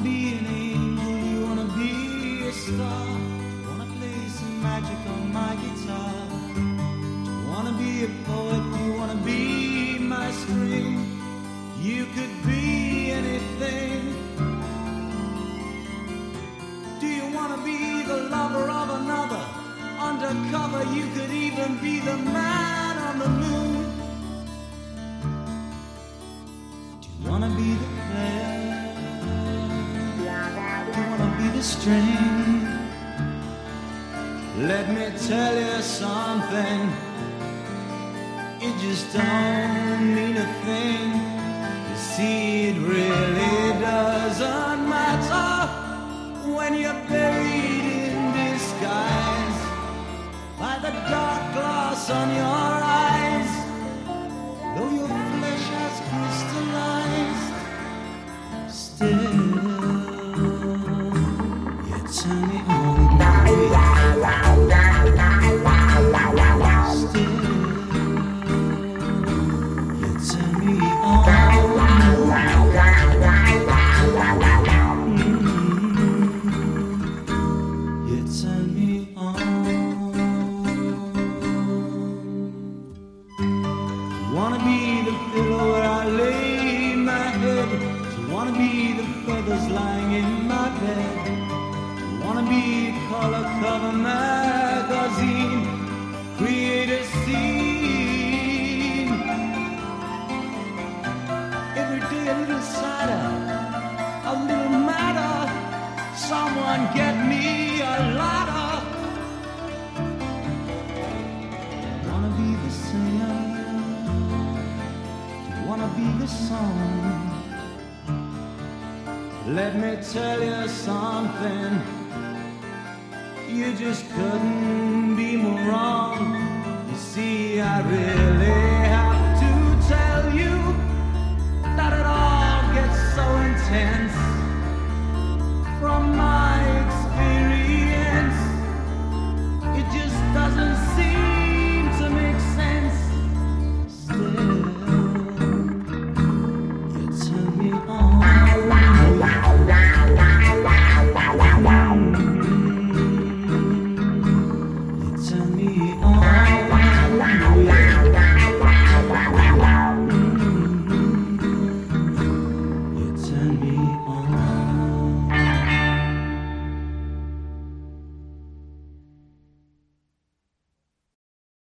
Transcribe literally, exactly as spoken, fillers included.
be an angel? You wanna be a star? Wanna play some magic on my guitar? Do you wanna be a poet? Do you wanna be my string? You could be anything. Do you wanna be the lover of another? Undercover, you could even be the man on the moon. Do you wanna be the player? Do you wanna be the string? Let me tell you something. It just don't mean a thing. You see, it really doesn't matter when you're buried in disguise by the dark glass on your eyes. Though your flesh has crystallized, still you turn me on. Still you turn me on. You turn me on. Wanna be the pillow where I lay my head? Do you wanna be the feathers lying in my bed? Do you wanna be a color cover magazine? Create a scene. Every day a little sadder, a little madder. Someone get me a ladder. Wanna be the singer? Wanna be the song? Let me tell you something. You just couldn't be more wrong. You see, I really